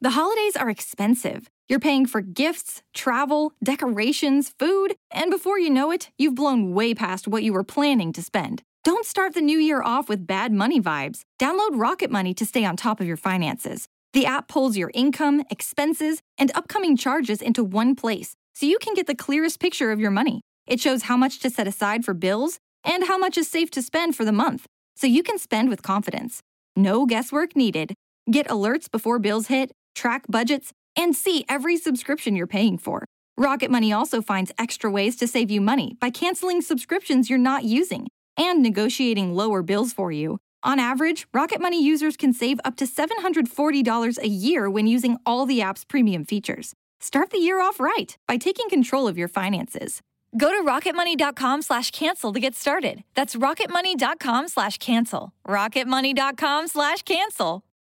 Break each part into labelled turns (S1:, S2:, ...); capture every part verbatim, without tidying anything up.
S1: The holidays are expensive. You're paying for gifts, travel, decorations, food, and before you know it, you've blown way past what you were planning to spend. Don't start the new year off with bad money vibes. Download Rocket Money to stay on top of your finances. The app pulls your income, expenses, and upcoming charges into one place, so you can get the clearest picture of your money. It shows how much to set aside for bills and how much is safe to spend for the month, so you can spend with confidence. No guesswork needed. Get alerts before bills hit, track budgets, and see every subscription you're paying for. Rocket Money also finds extra ways to save you money by canceling subscriptions you're not using and negotiating lower bills for you. On average, Rocket Money users can save up to seven hundred forty dollars a year when using all the app's premium features. Start the year off right by taking control of your finances. Go to rocketmoney.com slash cancel to get started. That's rocketmoney.com slash cancel. rocketmoney.com slash cancel.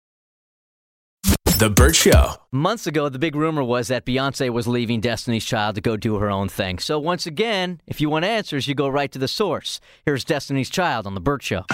S2: The Bert Show.
S3: Months ago, the big rumor was that Beyonce was leaving Destiny's Child to go do her own thing. So once again, if you want answers, you go right to the source. Here's Destiny's Child on The Bert Show.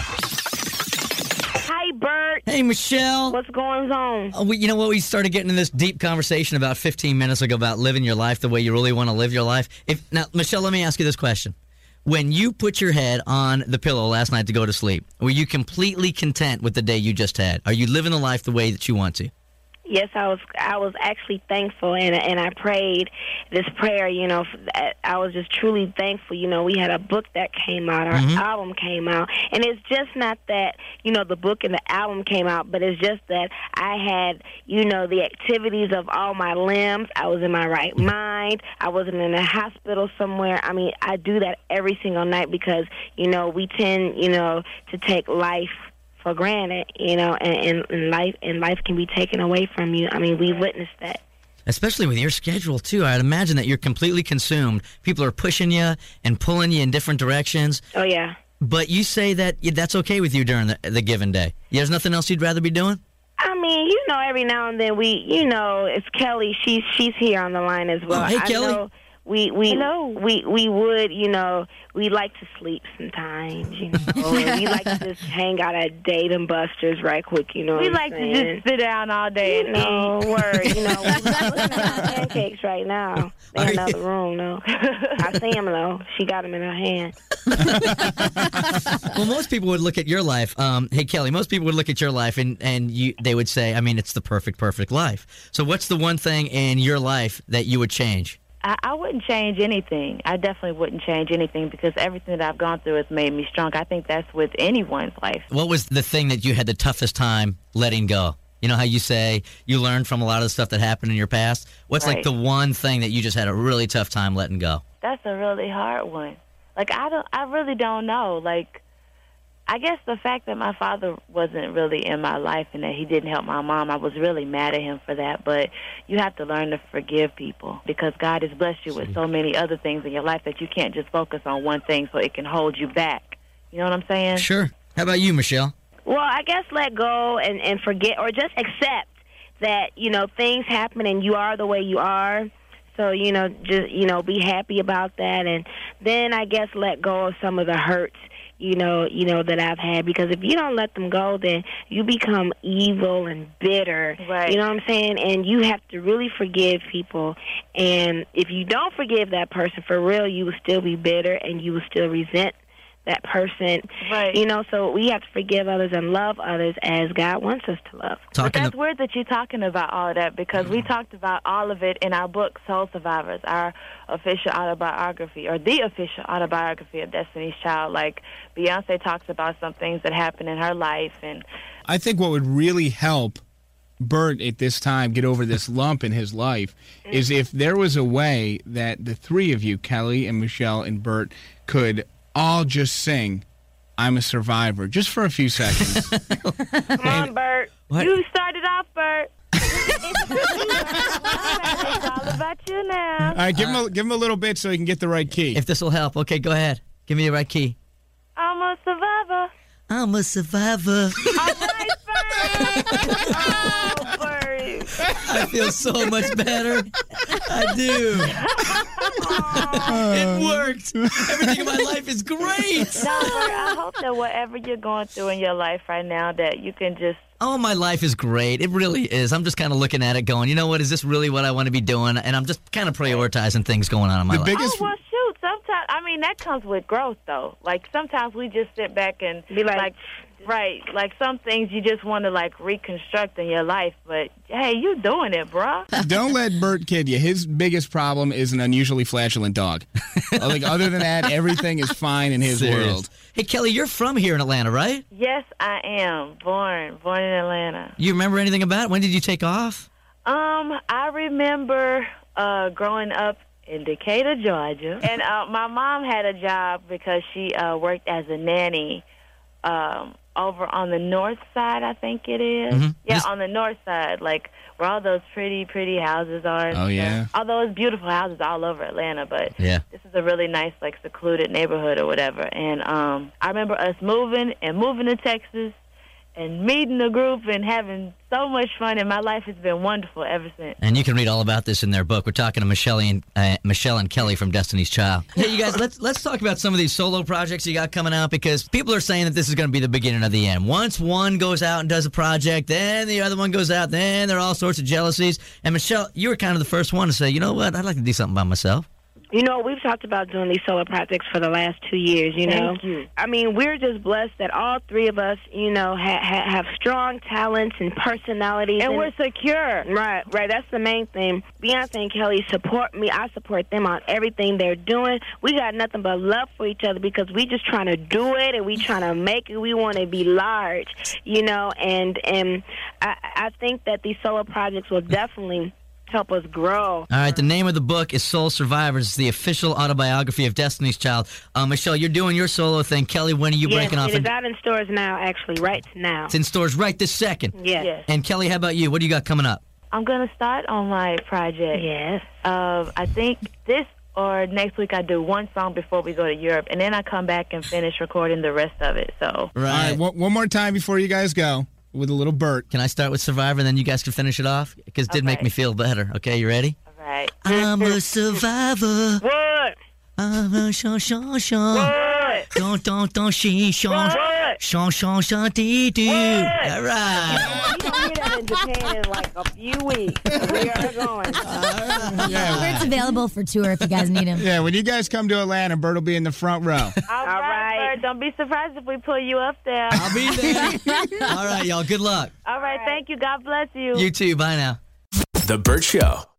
S4: Hi, Bert.
S5: Hey, Michelle.
S4: What's going on?
S5: Oh, we, you know what? We started getting in this deep conversation about fifteen minutes ago about living your life the way you really want to live your life. If Now, Michelle, let me ask you this question. When you put your head on the pillow last night to go to sleep, were you completely content with the day you just had? Are you living the life the way that you want to?
S4: Yes, I was. I was actually thankful, and and I prayed this prayer. You know, I was just truly thankful. You know, we had a book that came out, our mm-hmm. album came out, and it's just not that you know the book and the album came out, but it's just that I had you know the activities of all my limbs. I was in my right mind. I wasn't in a hospital somewhere. I mean, I do that every single night because you know we tend you know to take life for granted, you know, and, and life and life can be taken away from you. I mean, we witnessed that.
S5: Especially with your schedule, too. I'd imagine that you're completely consumed. People are pushing you and pulling you in different directions.
S4: Oh, yeah.
S5: But you say that that's okay with you during the, the given day. There's nothing else you'd rather be doing?
S4: I mean, you know, every now and then we, you know, it's Kelly. She's she's here on the line as well.
S5: Oh, hey,
S4: I
S5: Kelly.
S4: Know we we Hello. we we would, you know, we like to sleep sometimes, you know. We like to just hang out at Dave and Buster's right quick, you know.
S6: We
S4: what
S6: like
S4: I'm
S6: to just sit down all day and
S4: no
S6: eat.
S4: word, you know. We're looking at pancakes right now. They're in another room, though. I see them though. She got them in her hand.
S5: Well, most people would look at your life. Um, hey, Kelly, most people would look at your life and and you they would say, I mean, it's the perfect, perfect life. So, what's the one thing in your life that you would change?
S6: I, I wouldn't change anything. I definitely wouldn't change anything because everything that I've gone through has made me strong. I think that's with anyone's life.
S5: What was the thing that you had the toughest time letting go? You know how you say you learned from a lot of the stuff that happened in your past? What's
S6: Right.
S5: like the one thing that you just had a really tough time letting go?
S6: That's a really hard one. Like, I don't, I really don't know. Like, I guess the fact that my father wasn't really in my life and that he didn't help my mom, I was really mad at him for that. But you have to learn to forgive people because God has blessed you with so many other things in your life that you can't just focus on one thing so it can hold you back. You know what I'm saying?
S5: Sure. How about you, Michelle?
S4: Well, I guess let go and, and forget or just accept that, you know, things happen and you are the way you are. So, you know, just, you know, be happy about that. And then I guess let go of some of the hurts, you know, you know, that I've had. Because if you don't let them go, then you become evil and bitter.
S6: Right.
S4: You know what I'm saying? And you have to really forgive people. And if you don't forgive that person for real, you will still be bitter and you will still resent that person.
S6: Right.
S4: You know, so we have to forgive others and love others as God wants us to love.
S6: But
S5: Talking
S6: that's
S5: to-
S6: weird that you're talking about all of that because we talked about all of it in our book, Soul Survivors, our official autobiography, or the official autobiography of Destiny's Child. Like, Beyonce talks about some things that happened in her life. And
S7: I think what would really help Bert at this time get over this lump in his life is if there was a way that the three of you, Kelly and Michelle and Bert, could all just sing I'm a Survivor, just for a few seconds.
S4: Come on, Bert.
S5: What?
S6: you started off, Bert. It's all about you now.
S7: All right, give him, a, give him a little bit so he can get the right key.
S5: If this will help. Okay, go ahead. Give me the right key.
S6: I'm a survivor.
S5: I'm a survivor.
S6: All right, Bert. Oh, Bert.
S5: I feel so much better. I do. It worked. Everything in my life is great.
S6: No, Bert, I hope that whatever you're going through in your life right now, that you can just.
S5: Oh, my life is great. It really is. I'm just kind of looking at it going, you know what, is this really what I want to be doing? And I'm just kind of prioritizing things going on in my
S7: The
S5: life.
S7: biggest-
S6: Oh, well, shoot. Sometimes, I mean, that comes with growth, though. Like, sometimes we just sit back and
S4: Be like-
S6: right, like some things you just want to, like, reconstruct in your life. But, hey, you doing it, bruh.
S7: Don't let Bert kid you. His biggest problem is an unusually flatulent dog. Like, other than that, everything is fine in his
S5: Serious.
S7: world.
S5: Hey, Kelly, you're from here in Atlanta, right?
S6: Yes, I am. Born. Born in Atlanta.
S5: You remember anything about it? When did you take off?
S6: Um, I remember uh, growing up in Decatur, Georgia. And uh, my mom had a job because she uh, worked as a nanny um, over on the north side, I think it is.
S5: Mm-hmm.
S6: Yeah,
S5: This-
S6: on the north side, like where all those pretty, pretty houses are. and
S7: Oh, yeah.
S6: stuff. Although it's beautiful houses all over Atlanta, but
S5: Yeah.
S6: this is a really nice, like, secluded neighborhood or whatever. And um, I remember us moving and moving to Texas and meeting the group and having so much fun, and my life has been wonderful ever since.
S5: And you can read all about this in their book. We're talking to Michelle and uh, Michelle and Kelly from Destiny's Child. Hey, you guys, let's let's talk about some of these solo projects you got coming out, because people are saying that this is going to be the beginning of the end. Once one goes out and does a project, then the other one goes out, then there are all sorts of jealousies. And Michelle, you were kind of the first one to say, you know what, I'd like to do something by myself.
S4: You know, we've talked about doing these solo projects for the last two years, you know.
S6: Thank you.
S4: I mean, we're just blessed that all three of us, you know, ha- ha- have strong talents and personalities.
S6: And we're secure.
S4: Right, right. That's the main thing. Beyonce and Kelly support me. I support them on everything they're doing. We got nothing but love for each other because we just trying to do it and we trying to make it. We want to be large, you know, and, and I, I think that these solo projects will definitely help us grow.
S5: All right, the name of the book is Soul Survivors. It's the official autobiography of Destiny's Child. Uh, Michelle, you're doing your solo thing. Kelly, when are you
S4: yes,
S5: breaking off?
S4: it is
S5: in-
S4: out in stores now, actually, right now.
S5: It's in stores right this second.
S4: Yes.
S6: Yes.
S5: And Kelly, how about you? What do you got coming up?
S6: I'm going to start on my project.
S4: Yes.
S6: Uh, I think this or next week I do one song before we go to Europe, and then I come back and finish recording the rest of it. So
S7: All right, one, one more time before you guys go with a little Bert.
S5: Can I start with Survivor, and then you guys can finish it off? Because it did make
S6: Okay.
S5: me feel better. Okay, you ready?
S6: all right.
S5: I'm a survivor.
S4: What?
S5: I'm a shon shon shon.
S4: What?
S5: Don don don she shon.
S4: What?
S5: Shon shon shon dee doo.
S4: What?
S5: All right.
S4: You're going to hear that in Japan in like a few weeks. We are going.
S7: Yeah,
S2: Bert's available for tour if you guys need him.
S7: yeah. When you guys come to Atlanta, Bert will be in the front row.
S6: All right,
S4: right.
S6: Bert, don't be surprised if we pull you up there.
S5: I'll be there. All right, y'all. Good luck.
S6: All right, thank you. God bless you.
S5: You too. Bye now.
S8: The Bert Show.